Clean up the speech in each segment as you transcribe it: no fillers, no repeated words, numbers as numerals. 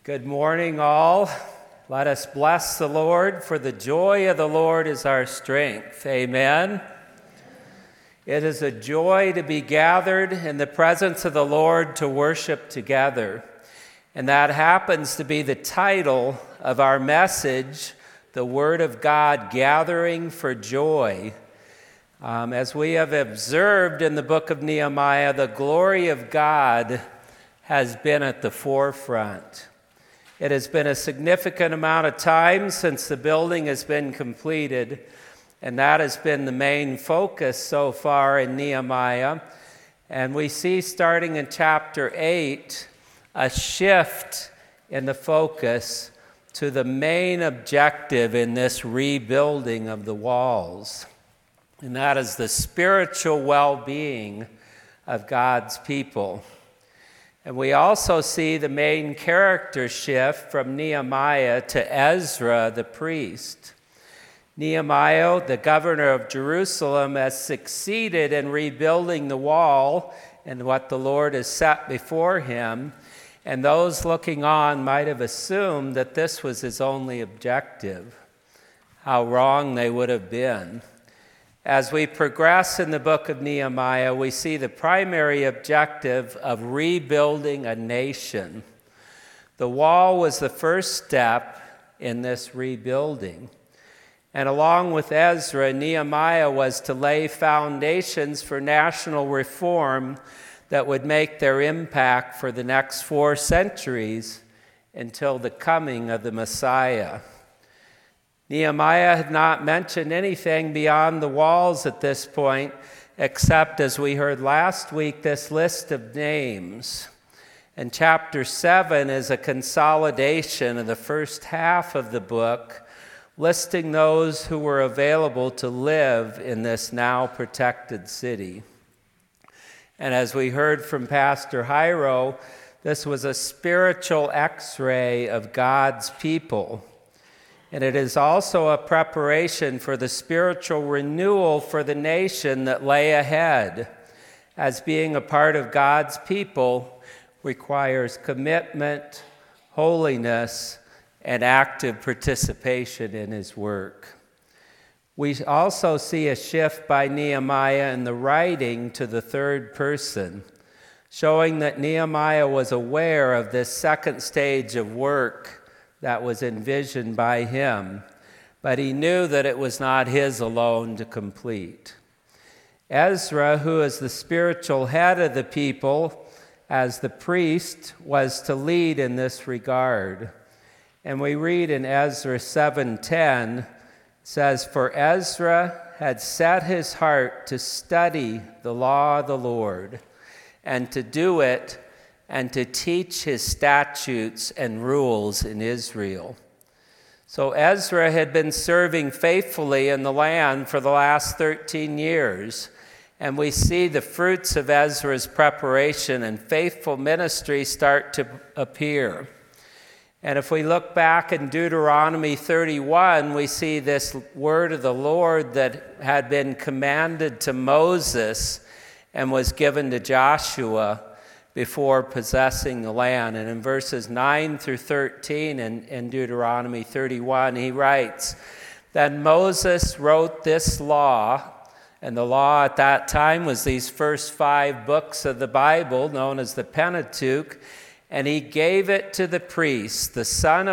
Good morning, all. Let us bless the Lord, for the joy of the Lord is our strength. Amen. It is a joy to be gathered in the presence of the Lord to worship together. And that happens to be the title of our message, The Word of God, Gathering for Joy. As we have observed in the book of Nehemiah, the glory of God has been at the forefront. It has been a significant amount of time since the building has been completed, and that has been the main focus so far in Nehemiah. And we see, starting in chapter 8, a shift in the focus to the main objective in this rebuilding of the walls, and that is the spiritual well-being of God's people. And we also see the main character shift from Nehemiah to Ezra the priest. Nehemiah, the governor of Jerusalem, has succeeded in rebuilding the wall and what the Lord has set before him. And those looking on might have assumed that this was his only objective. How wrong they would have been. As we progress in the book of Nehemiah, we see the primary objective of rebuilding a nation. The wall was the first step in this rebuilding. And along with Ezra, Nehemiah was to lay foundations for national reform that would make their impact for the next 4 centuries until the coming of the Messiah. Nehemiah had not mentioned anything beyond the walls at this point, except, as we heard last week, this list of names. And chapter 7 is a consolidation of the first half of the book, listing those who were available to live in this now protected city. And as we heard from Pastor Jairo, this was a spiritual x-ray of God's people. And it is also a preparation for the spiritual renewal for the nation that lay ahead, as being a part of God's people requires commitment, holiness, and active participation in his work. We also see a shift by Nehemiah in the writing to the third person, showing that Nehemiah was aware of this second stage of work that was envisioned by him, but he knew that it was not his alone to complete. Ezra, who is the spiritual head of the people, as the priest, was to lead in this regard. And we read in Ezra 7:10, it says, "For Ezra had set his heart to study the law of the Lord, and to do it, and to teach his statutes and rules in Israel." So Ezra had been serving faithfully in the land for the last 13 years, and we see the fruits of Ezra's preparation and faithful ministry start to appear. And if we look back in Deuteronomy 31, we see this word of the Lord that had been commanded to Moses and was given to Joshua before possessing the land. And in verses 9 through 13 in Deuteronomy 31, he writes, "Then Moses wrote this law," and the law at that time was these first 5 books of the Bible, known as the Pentateuch, "and he gave it to the priests, the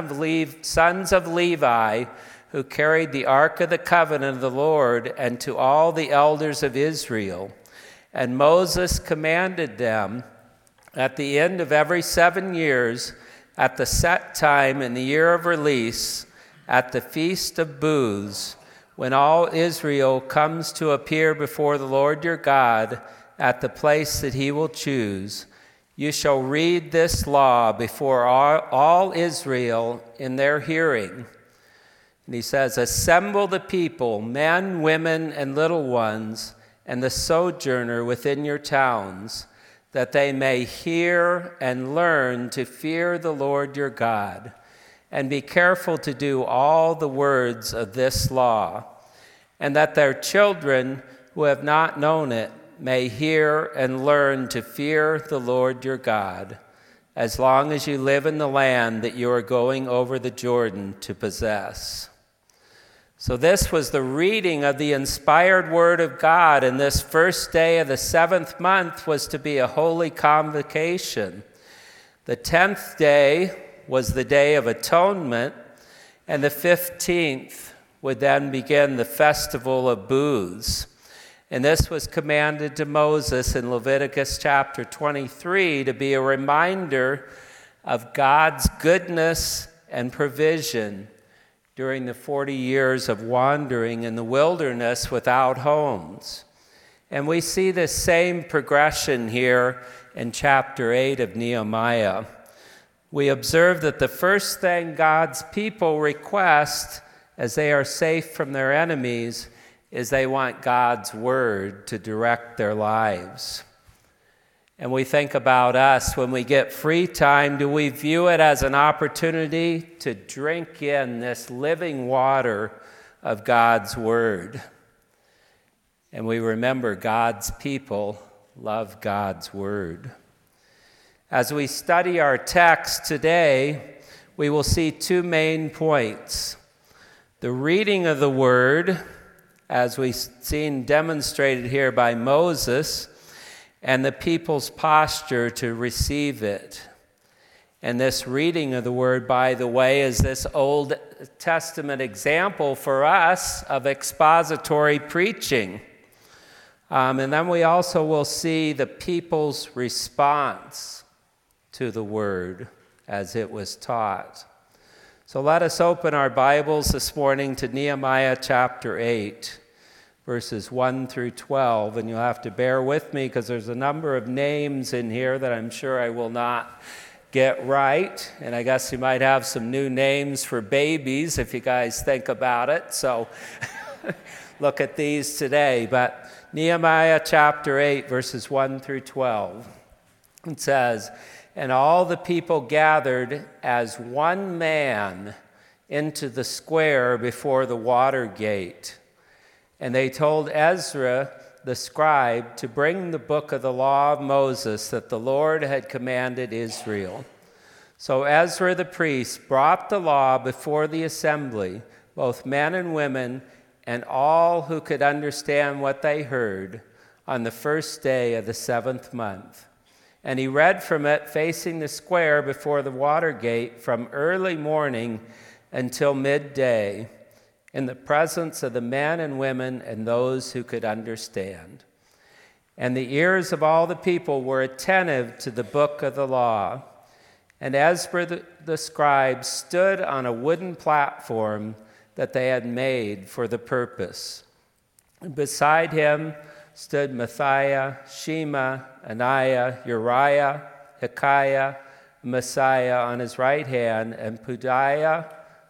sons of Levi, who carried the ark of the covenant of the Lord, and to all the elders of Israel. And Moses commanded them, at the end of every 7 years, at the set time in the year of release, at the Feast of Booths, when all Israel comes to appear before the Lord your God at the place that he will choose, you shall read this law before all Israel in their hearing." And he says, "Assemble the people, men, women, and little ones, and the sojourner within your towns, that they may hear and learn to fear the Lord your God, and be careful to do all the words of this law, and that their children who have not known it may hear and learn to fear the Lord your God, as long as you live in the land that you are going over the Jordan to possess. So this was the reading of the inspired word of God, and this first day of the 7th month was to be a holy convocation. The 10th day was the Day of Atonement, and the 15th would then begin the Festival of Booths. And this was commanded to Moses in Leviticus chapter 23 to be a reminder of God's goodness and provision during the 40 years of wandering in the wilderness without homes. And we see this same progression here in chapter 8 of Nehemiah. We observe that the first thing God's people request as they are safe from their enemies is they want God's word to direct their lives. And we think about us when we get free time, do we view it as an opportunity to drink in this living water of God's word? And we remember God's people love God's word. As we study our text today, we will see two main points. The reading of the word, as we've seen demonstrated here by Moses, and the people's posture to receive it. And this reading of the word, by the way, is this Old Testament example for us of expository preaching. And then we also will see the people's response to the word as it was taught. So let us open our Bibles this morning to Nehemiah chapter 8, verses 1 through 12. And you'll have to bear with me because there's a number of names in here that I'm sure I will not get right. And I guess you might have some new names for babies if you guys think about it. So look at these today. But Nehemiah chapter 8, verses 1 through 12. It says, "And all the people gathered as one man into the square before the water gate. And they told Ezra the scribe to bring the book of the law of Moses that the Lord had commanded Israel. So Ezra the priest brought the law before the assembly, both men and women, and all who could understand what they heard, on the first day of the 7th month. And he read from it facing the square before the water gate from early morning until midday, in the presence of the men and women and those who could understand. And the ears of all the people were attentive to the book of the law. And Ezra the scribe stood on a wooden platform that they had made for the purpose. And beside him stood Matthiah, Shema, Ananiah, Uriah, Hilkiah, Messiah on his right hand, and Pedaiah,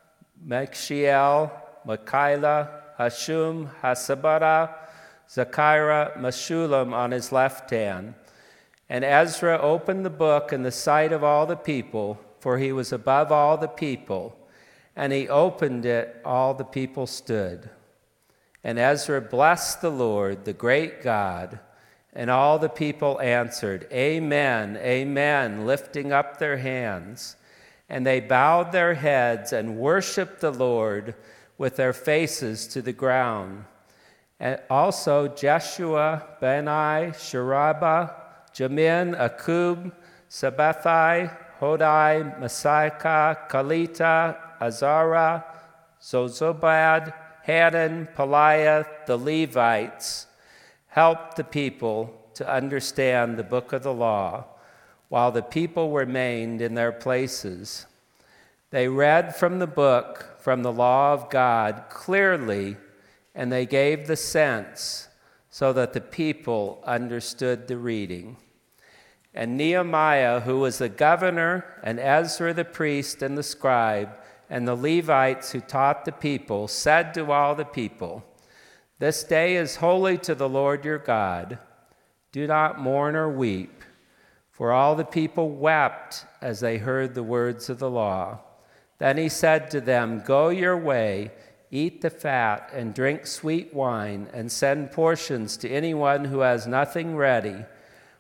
Mishael, Micaiah, Hashum, Hasabara, Zechariah, Meshullam on his left hand. And Ezra opened the book in the sight of all the people, for he was above all the people. And he opened it, all the people stood. And Ezra blessed the Lord, the great God, and all the people answered, Amen, Amen, lifting up their hands. And they bowed their heads and worshiped the Lord with their faces to the ground. And also Jeshua, Bani, Sherabah, Jamin, Akub, Sabbathai, Hodai, Masaikah, Kalita, Azara, Zozobad, Hanan, Peliah, the Levites, helped the people to understand the book of the law, while the people remained in their places. They read from the book, from the law of God, clearly, and they gave the sense so that the people understood the reading. And Nehemiah, who was the governor, and Ezra the priest and the scribe, and the Levites who taught the people, said to all the people, This day is holy to the Lord your God. Do not mourn or weep. For all the people wept as they heard the words of the law. Then he said to them, Go your way, eat the fat, and drink sweet wine, and send portions to anyone who has nothing ready,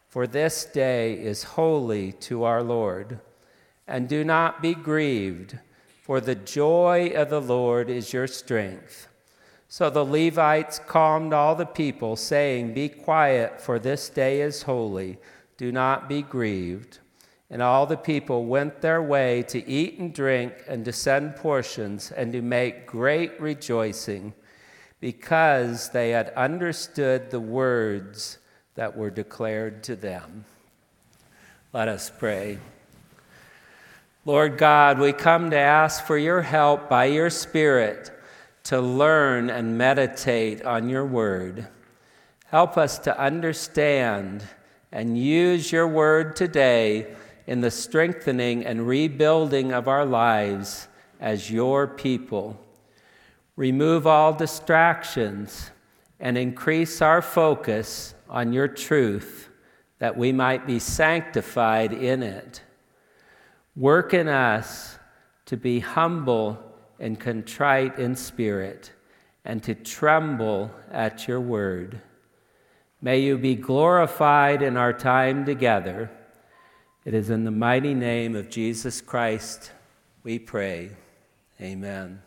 for this day is holy to our Lord. And do not be grieved, for the joy of the Lord is your strength." So the Levites calmed all the people, saying, "Be quiet, for this day is holy. Do not be grieved." And all the people went their way to eat and drink and to send portions and to make great rejoicing, because they had understood the words that were declared to them. Let us pray. Lord God, we come to ask for your help by your Spirit to learn and meditate on your word. Help us to understand and use your word today in the strengthening and rebuilding of our lives as your people. Remove all distractions and increase our focus on your truth, that we might be sanctified in it. Work in us to be humble and contrite in spirit, and to tremble at your word. May you be glorified in our time together. It is in the mighty name of Jesus Christ we pray. Amen.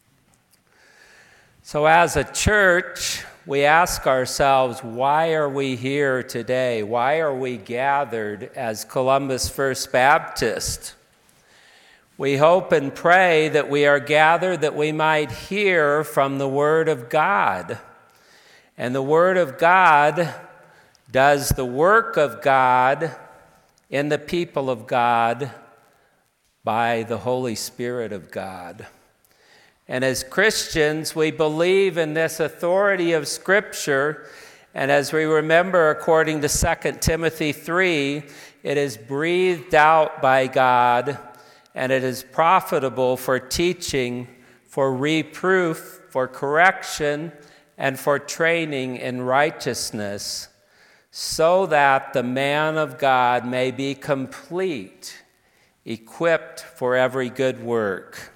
So as a church, we ask ourselves, why are we here today? Why are we gathered as Columbus First Baptist? We hope and pray that we are gathered that we might hear from the Word of God. And the Word of God does the work of God in the people of God by the Holy Spirit of God. And as Christians, we believe in this authority of Scripture. And as we remember, according to 2 Timothy 3, it is breathed out by God, and it is profitable for teaching, for reproof, for correction, and for training in righteousness, so that the man of God may be complete, equipped for every good work.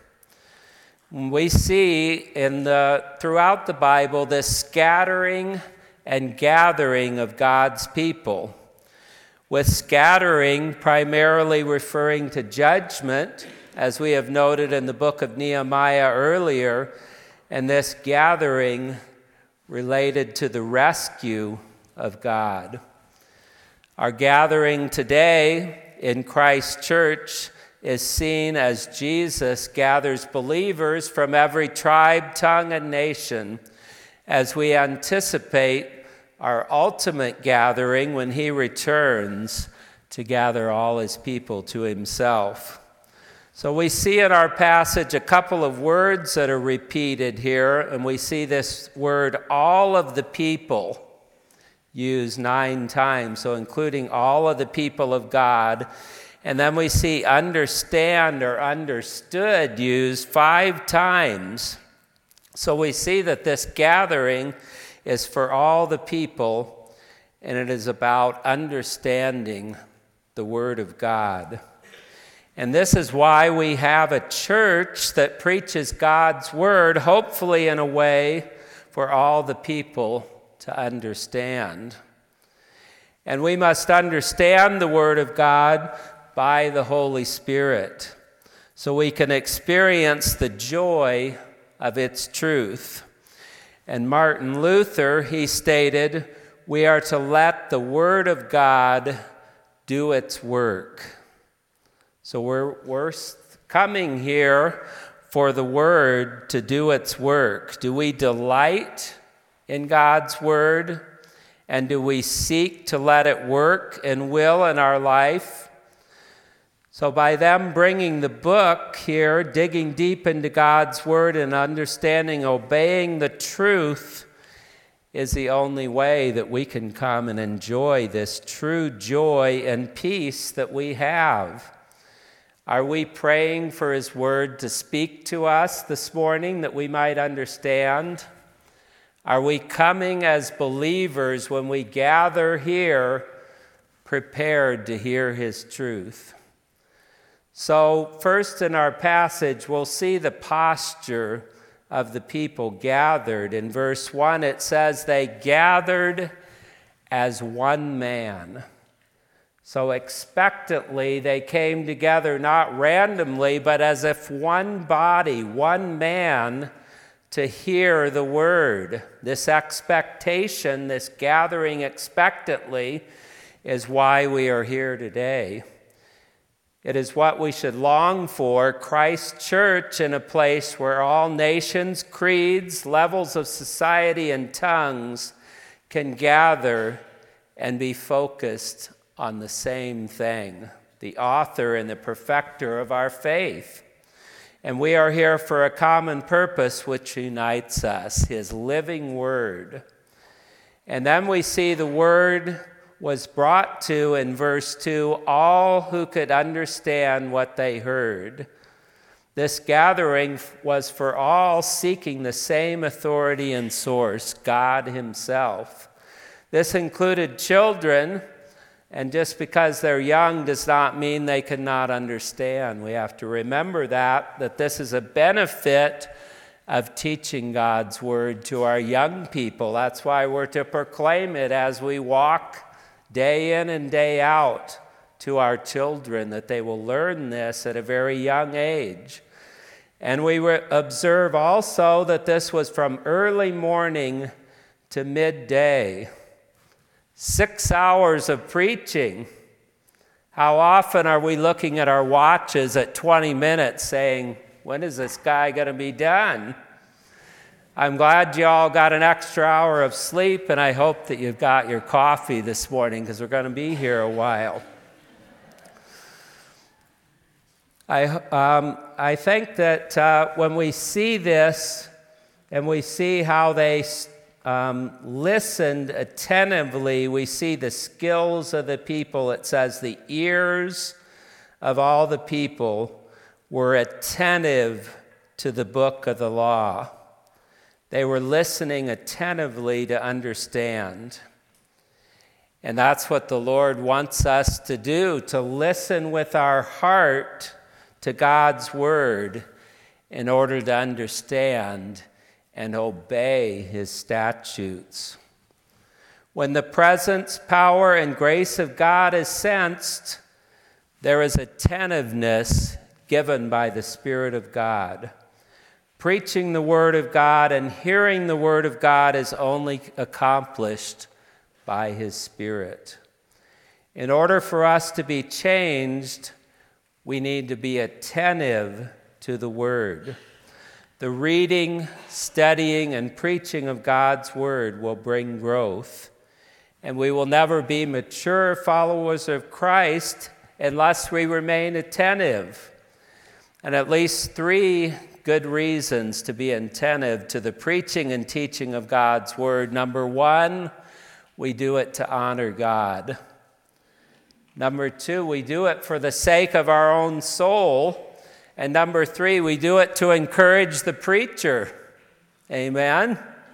We see throughout the Bible this scattering and gathering of God's people, with scattering primarily referring to judgment, as we have noted in the book of Nehemiah earlier, and this gathering related to the rescue of God. Our gathering today in Christ Church is seen as Jesus gathers believers from every tribe, tongue, and nation as we anticipate our ultimate gathering when he returns to gather all his people to himself. So we see in our passage a couple of words that are repeated here, and we see this word, all of the people, used 9 times, so including all of the people of God. And then we see understand or understood used 5 times. So we see that this gathering is for all the people, and it is about understanding the Word of God. And this is why we have a church that preaches God's Word, hopefully in a way for all the people to understand. And we must understand the Word of God by the Holy Spirit, so we can experience the joy of its truth. And Martin Luther, he stated, we are to let the Word of God do its work. So we're coming here for the Word to do its work. Do we delight in God's Word? And do we seek to let it work and will in our life? So by them bringing the book here, digging deep into God's Word and understanding, obeying the truth is the only way that we can come and enjoy this true joy and peace that we have. Are we praying for His Word to speak to us this morning that we might understand? Are we coming as believers when we gather here prepared to hear His truth? So first in our passage, we'll see the posture of the people gathered. In verse 1, it says they gathered as one man. So expectantly they came together, not randomly, but as if one body, one man, to hear the word. This expectation, this gathering expectantly, is why we are here today. It is what we should long for, Christ's church in a place where all nations, creeds, levels of society, and tongues can gather and be focused on the same thing, the author and the perfecter of our faith. And we are here for a common purpose which unites us, his living word. And then we see the word was brought to, in verse 2, all who could understand what they heard. This gathering was for all seeking the same authority and source, God himself. This included children, and just because they're young does not mean they cannot understand. We have to remember that this is a benefit of teaching God's word to our young people. That's why we're to proclaim it as we walk day in and day out to our children, that they will learn this at a very young age. And we observe also that this was from early morning to midday. 6 hours of preaching. How often are we looking at our watches at 20 minutes saying, when is this guy going to be done? I'm glad you all got an extra hour of sleep, and I hope that you've got your coffee this morning because we're going to be here a while. I think that when we see this and we see how they listened attentively, we see the skills of the people. It says the ears of all the people were attentive to the book of the law. They were listening attentively to understand. And that's what the Lord wants us to do, to listen with our heart to God's word in order to understand and obey his statutes. When the presence, power, and grace of God is sensed, there is attentiveness given by the Spirit of God. Preaching the Word of God and hearing the Word of God is only accomplished by his Spirit. In order for us to be changed, we need to be attentive to the Word. The reading, studying, and preaching of God's word will bring growth. And we will never be mature followers of Christ unless we remain attentive. And at least 3 good reasons to be attentive to the preaching and teaching of God's word. Number 1, we do it to honor God. Number 2, we do it for the sake of our own soul. And number 3, we do it to encourage the preacher. Amen?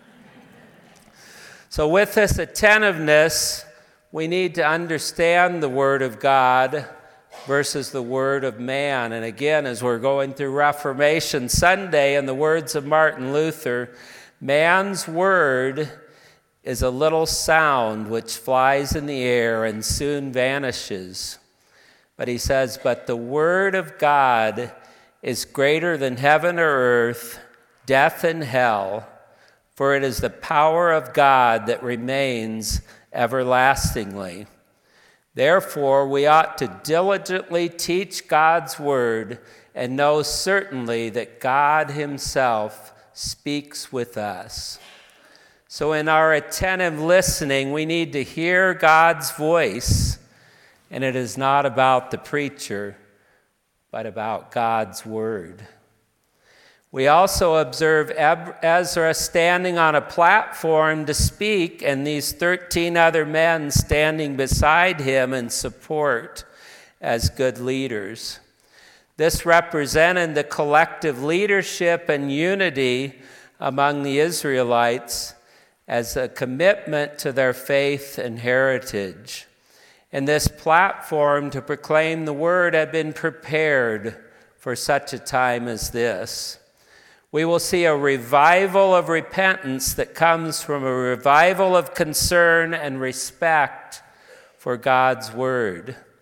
So with this attentiveness, we need to understand the Word of God versus the word of man. And again, as we're going through Reformation Sunday and the words of Martin Luther, man's word is a little sound which flies in the air and soon vanishes. But he says, but the word of God is greater than heaven or earth, death and hell, for it is the power of God that remains everlastingly. Therefore, we ought to diligently teach God's word and know certainly that God himself speaks with us. So in our attentive listening, we need to hear God's voice, and it is not about the preacher, but about God's word. We also observe Ezra standing on a platform to speak, and these 13 other men standing beside him in support as good leaders. This represented the collective leadership and unity among the Israelites as a commitment to their faith and heritage. And this platform to proclaim the word had been prepared for such a time as this. We will see a revival of repentance that comes from a revival of concern and respect for God's word.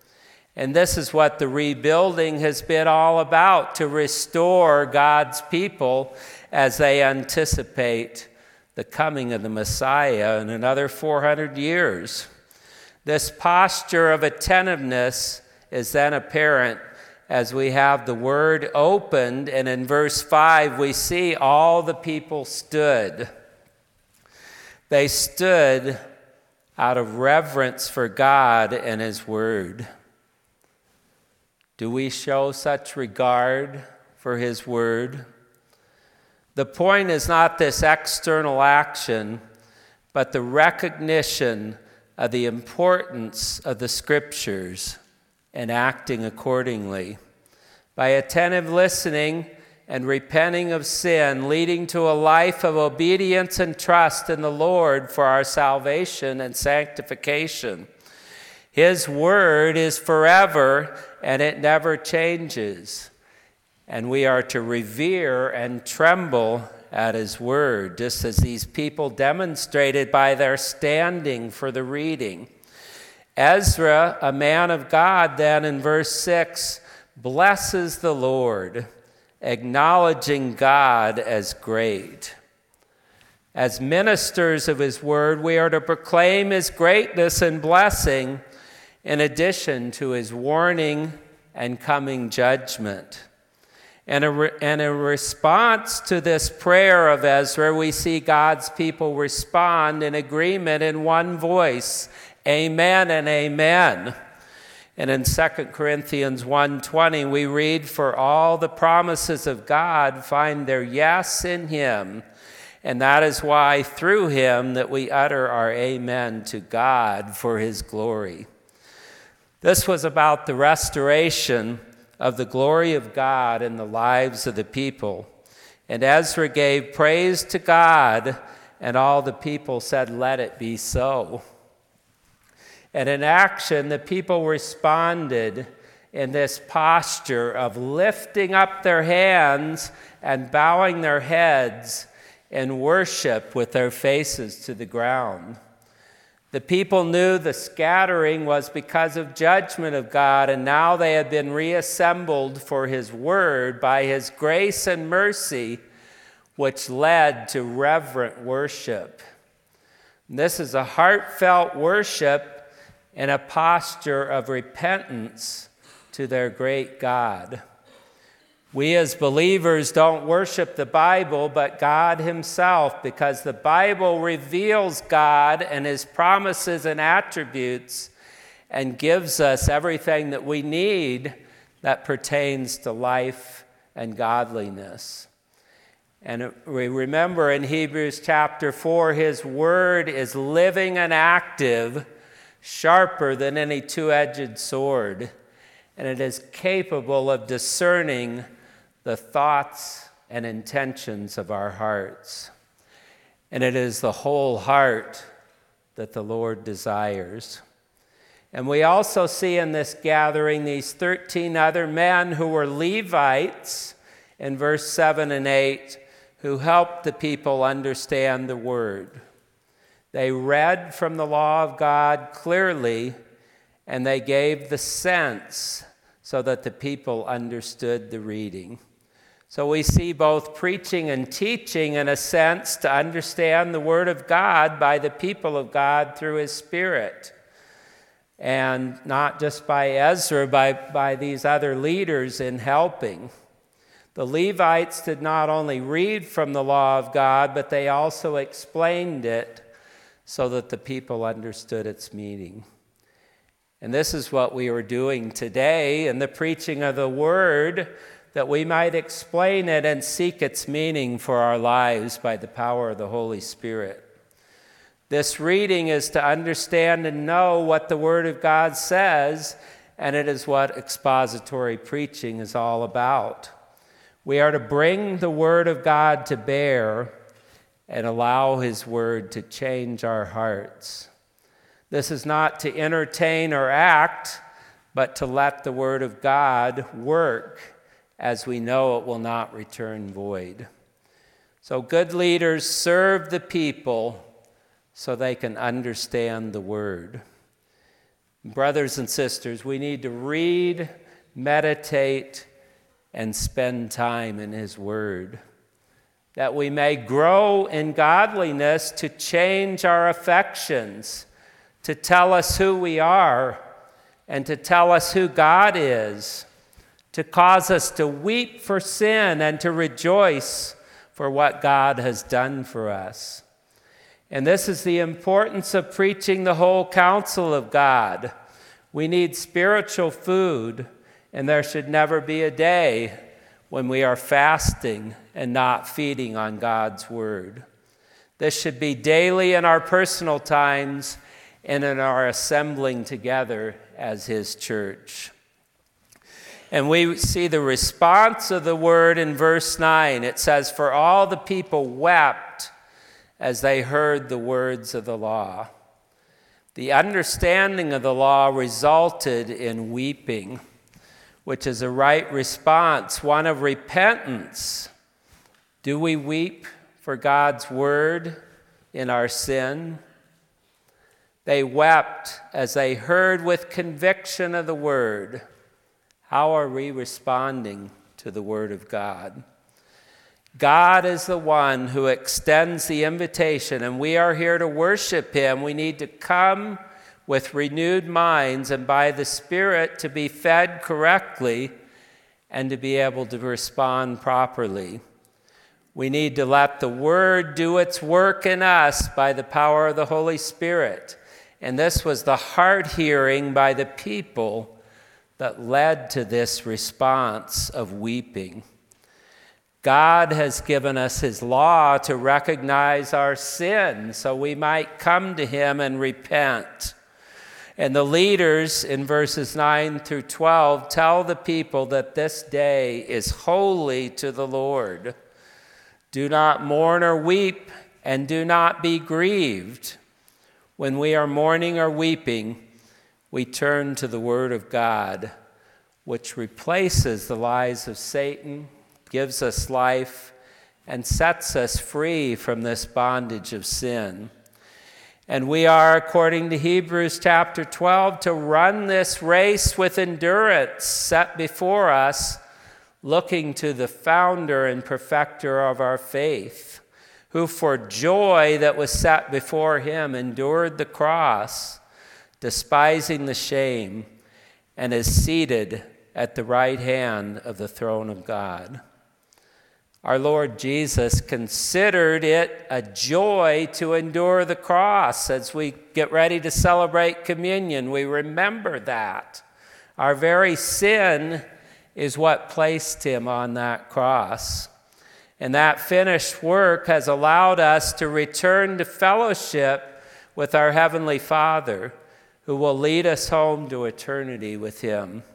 And this is what the rebuilding has been all about, to restore God's people as they anticipate the coming of the Messiah in another 400 years. This posture of attentiveness is then apparent as we have the word opened, and in verse 5 we see all the people stood. They stood out of reverence for God and his word. Do we show such regard for his word? The point is not this external action, but the recognition of the importance of the Scriptures and acting accordingly. By attentive listening and repenting of sin, leading to a life of obedience and trust in the Lord for our salvation and sanctification. His word is forever, and it never changes. And we are to revere and tremble at his word, just as these people demonstrated by their standing for the reading. Ezra, a man of God, then in verse 6, blesses the Lord, acknowledging God as great. As ministers of his word, we are to proclaim his greatness and blessing in addition to his warning and coming judgment. And in response to this prayer of Ezra, we see God's people respond in agreement in one voice, amen and amen. And in 2 Corinthians 1:20, we read, for all the promises of God find their yes in him, and that is why through him that we utter our amen to God for his glory. This was about the restoration of the glory of God in the lives of the people. And Ezra gave praise to God, and all the people said, let it be so. And in action, the people responded in this posture of lifting up their hands and bowing their heads in worship with their faces to the ground. The people knew the scattering was because of judgment of God, and now they had been reassembled for his word by his grace and mercy, which led to reverent worship. And this is a heartfelt worship in a posture of repentance to their great God. We as believers don't worship the Bible, but God himself, because the Bible reveals God and his promises and attributes and gives us everything that we need that pertains to life and godliness. And we remember in Hebrews chapter 4, his word is living and active, sharper than any two-edged sword, and it is capable of discerning the thoughts and intentions of our hearts. And it is the whole heart that the Lord desires. And we also see in this gathering these 13 other men who were Levites in verse 7 and 8, who helped the people understand the word. They read from the law of God clearly, and they gave the sense so that the people understood the reading. So we see both preaching and teaching in a sense to understand the Word of God by the people of God through His Spirit. And not just by Ezra, by these other leaders in helping. The Levites did not only read from the law of God, but they also explained it so that the people understood its meaning. And this is what we are doing today in the preaching of the Word, that we might explain it and seek its meaning for our lives by the power of the Holy Spirit. This reading is to understand and know what the Word of God says, and it is what expository preaching is all about. We are to bring the Word of God to bear and allow His Word to change our hearts. This is not to entertain or act, but to let the Word of God work, as we know it will not return void. So good leaders serve the people so they can understand the Word. Brothers and sisters, we need to read, meditate, and spend time in His Word, that we may grow in godliness to change our affections, to tell us who we are, and to tell us who God is, to cause us to weep for sin and to rejoice for what God has done for us. And this is the importance of preaching the whole counsel of God. We need spiritual food, and there should never be a day when we are fasting and not feeding on God's Word. This should be daily in our personal times and in our assembling together as His church. And we see the response of the Word in verse 9. It says, "For all the people wept as they heard the words of the law." The understanding of the law resulted in weeping, which is a right response, one of repentance. Do we weep for God's Word in our sin? They wept as they heard with conviction of the Word. How are we responding to the Word of God? God is the one who extends the invitation, and we are here to worship Him. We need to come with renewed minds and by the Spirit to be fed correctly and to be able to respond properly. We need to let the Word do its work in us by the power of the Holy Spirit. And this was the heart hearing by the people that led to this response of weeping. God has given us His law to recognize our sin so we might come to Him and repent. And the leaders in verses 9 through 12 tell the people that this day is holy to the Lord. Do not mourn or weep, and do not be grieved. When we are mourning or weeping, we turn to the Word of God, which replaces the lies of Satan, gives us life, and sets us free from this bondage of sin. And we are, according to Hebrews chapter 12, to run this race with endurance set before us, looking to the founder and perfecter of our faith, who for joy that was set before Him endured the cross, despising the shame, and is seated at the right hand of the throne of God. Our Lord Jesus considered it a joy to endure the cross. As we get ready to celebrate communion, we remember that. Our very sin is what placed Him on that cross. And that finished work has allowed us to return to fellowship with our Heavenly Father, who will lead us home to eternity with Him.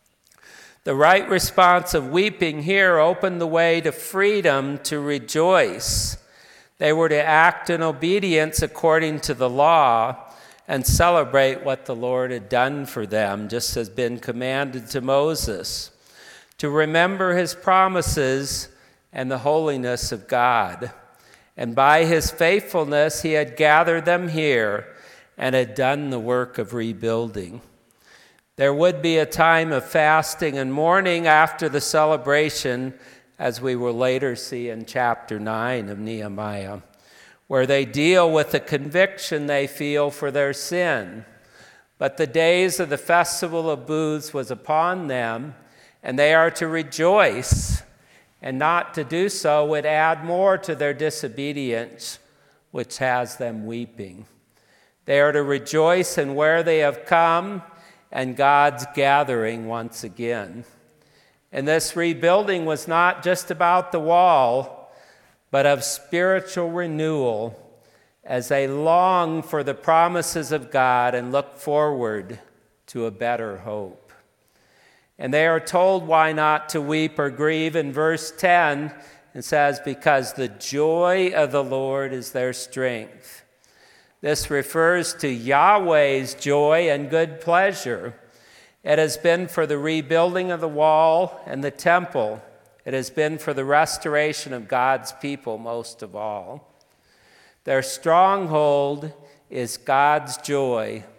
The right response of weeping here opened the way to freedom to rejoice. They were to act in obedience according to the law and celebrate what the Lord had done for them, just as been commanded to Moses, to remember His promises and the holiness of God. And by His faithfulness, He had gathered them here and had done the work of rebuilding. There would be a time of fasting and mourning after the celebration, as we will later see in chapter 9 of Nehemiah, where they deal with the conviction they feel for their sin. But the days of the festival of booths was upon them, and they are to rejoice, and not to do so would add more to their disobedience, which has them weeping. They are to rejoice in where they have come and God's gathering once again. And this rebuilding was not just about the wall, but of spiritual renewal as they long for the promises of God and look forward to a better hope. And they are told why not to weep or grieve in verse 10. It says, because the joy of the Lord is their strength. This refers to Yahweh's joy and good pleasure. It has been for the rebuilding of the wall and the temple. It has been for the restoration of God's people most of all. Their stronghold is God's joy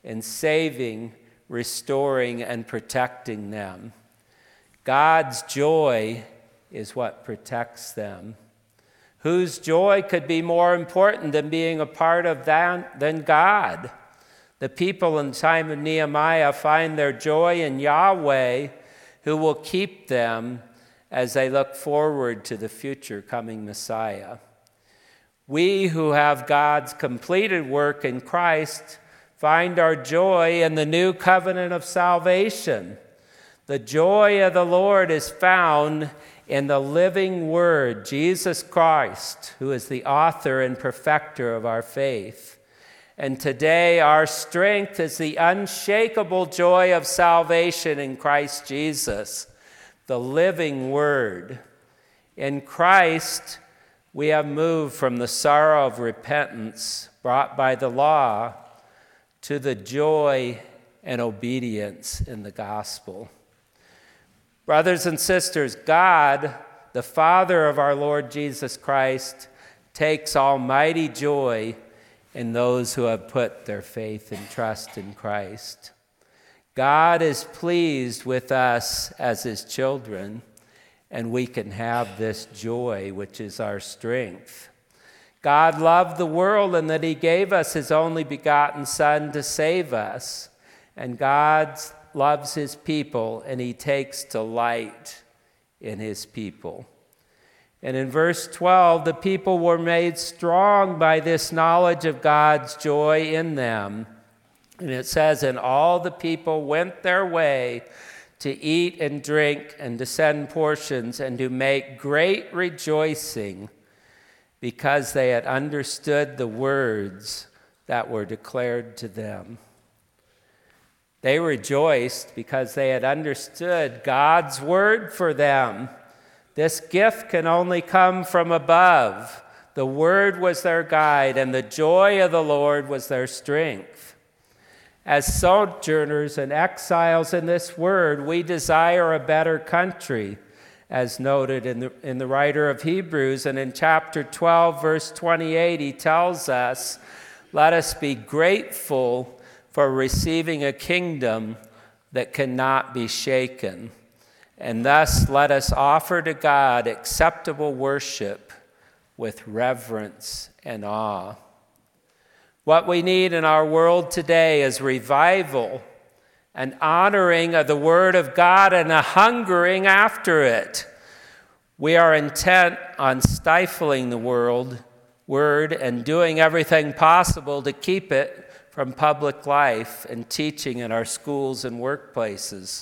in saving, restoring, and protecting them. God's joy is what protects them. Whose joy could be more important than being a part of that than God? The people in the time of Nehemiah find their joy in Yahweh, who will keep them as they look forward to the future coming Messiah. We who have God's completed work in Christ find our joy in the new covenant of salvation. The joy of the Lord is found in the living Word, Jesus Christ, who is the author and perfecter of our faith. And today our strength is the unshakable joy of salvation in Christ Jesus, the living Word. In Christ, we have moved from the sorrow of repentance brought by the law to the joy and obedience in the gospel. Brothers and sisters, God, the Father of our Lord Jesus Christ, takes almighty joy in those who have put their faith and trust in Christ. God is pleased with us as his children, and we can have this joy, which is our strength. God loved the world in that he gave us his only begotten Son to save us, and God loves his people, and he takes delight in his people. And in verse 12, the people were made strong by this knowledge of God's joy in them. And it says, and all the people went their way to eat and drink and to send portions and to make great rejoicing because they had understood the words that were declared to them. They rejoiced because they had understood God's word for them. This gift can only come from above. The word was their guide, and the joy of the Lord was their strength. As sojourners and exiles in this word, we desire a better country, as noted in the writer of Hebrews. And in chapter 12, verse 28, he tells us, let us be grateful for receiving a kingdom that cannot be shaken. And thus let us offer to God acceptable worship with reverence and awe. What we need in our world today is revival, an honoring of the Word of God and a hungering after it. We are intent on stifling the Word and doing everything possible to keep it from public life and teaching in our schools and workplaces.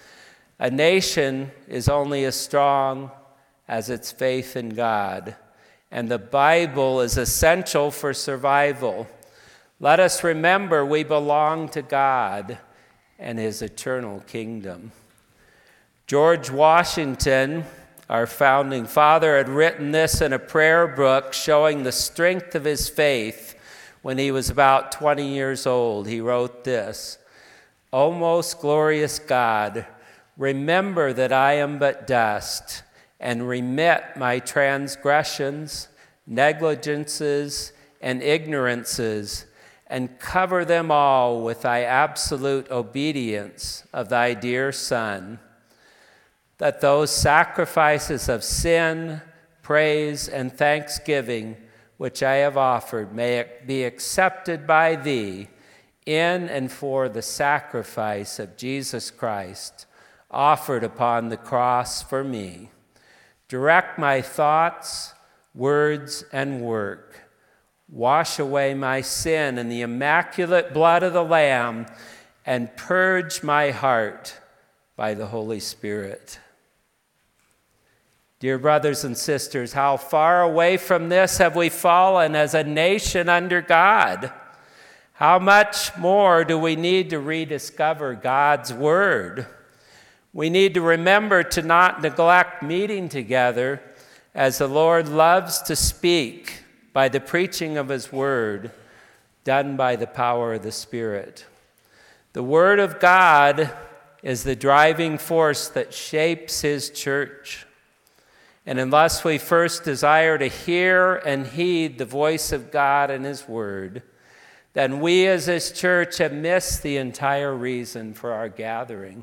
A nation is only as strong as its faith in God, and the Bible is essential for survival. Let us remember we belong to God and his eternal kingdom. George Washington, our founding father, had written this in a prayer book showing the strength of his faith. When he was about 20 years old, he wrote this, O most glorious God, remember that I am but dust, and remit my transgressions, negligences, and ignorances, and cover them all with thy absolute obedience of thy dear Son, that those sacrifices of sin, praise, and thanksgiving which I have offered may be accepted by thee in and for the sacrifice of Jesus Christ, offered upon the cross for me. Direct my thoughts, words, and work. Wash away my sin in the immaculate blood of the Lamb, and purge my heart by the Holy Spirit. Dear brothers and sisters, how far away from this have we fallen as a nation under God? How much more do we need to rediscover God's Word? We need to remember to not neglect meeting together, as the Lord loves to speak by the preaching of his Word, done by the power of the Spirit. The Word of God is the driving force that shapes his church. And unless we first desire to hear and heed the voice of God and his Word, then we as His church have missed the entire reason for our gathering.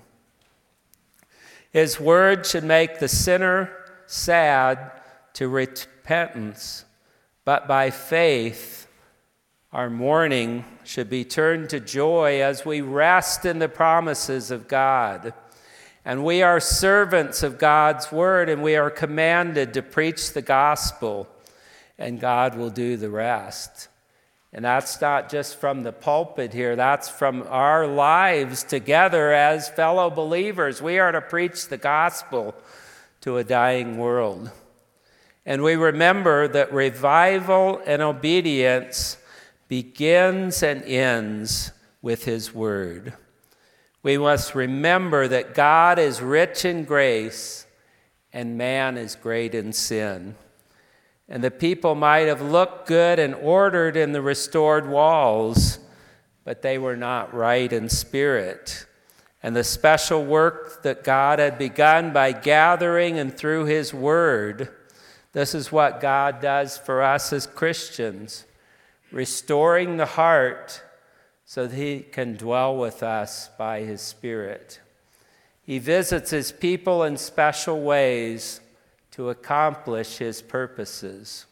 His word should make the sinner sad to repentance, but by faith, our mourning should be turned to joy as we rest in the promises of God. And we are servants of God's word, and we are commanded to preach the gospel, and God will do the rest. And that's not just from the pulpit here, that's from our lives together as fellow believers. We are to preach the gospel to a dying world. And we remember that revival and obedience begins and ends with His word. We must remember that God is rich in grace and man is great in sin. And the people might have looked good and ordered in the restored walls, but they were not right in spirit. And the special work that God had begun by gathering and through His word, this is what God does for us as Christians, restoring the heart so that He can dwell with us by His Spirit. He visits His people in special ways to accomplish His purposes.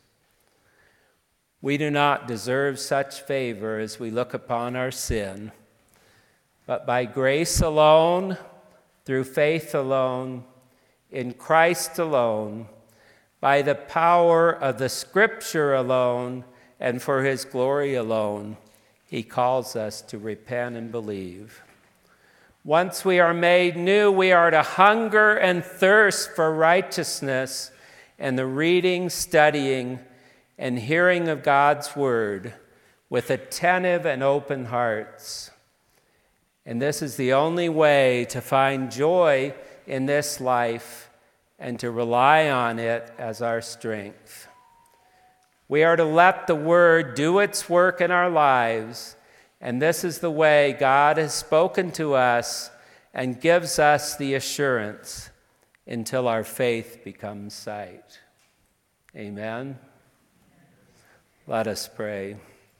We do not deserve such favor as we look upon our sin, but by grace alone, through faith alone, in Christ alone, by the power of the Scripture alone, and for His glory alone, He calls us to repent and believe. Once we are made new, we are to hunger and thirst for righteousness and the reading, studying, and hearing of God's word with attentive and open hearts. And this is the only way to find joy in this life and to rely on it as our strength. We are to let the word do its work in our lives, and this is the way God has spoken to us and gives us the assurance until our faith becomes sight. Amen. Let us pray.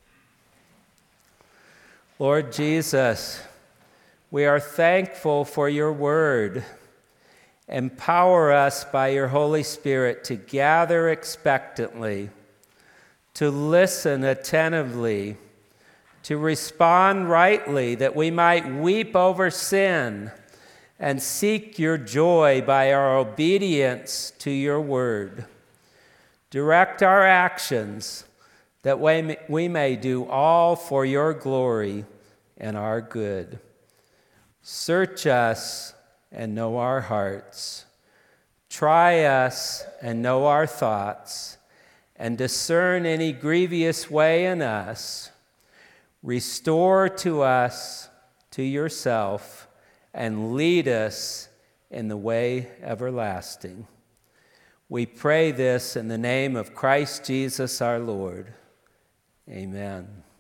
Lord Jesus, we are thankful for your word. Empower us by your Holy Spirit to gather expectantly, to listen attentively, to respond rightly, that we might weep over sin and seek your joy by our obedience to your word. Direct our actions that we may do all for your glory and our good. Search us and know our hearts. Try us and know our thoughts, and discern any grievous way in us. Restore to us to yourself, and lead us in the way everlasting. We pray this in the name of Christ Jesus our Lord. Amen.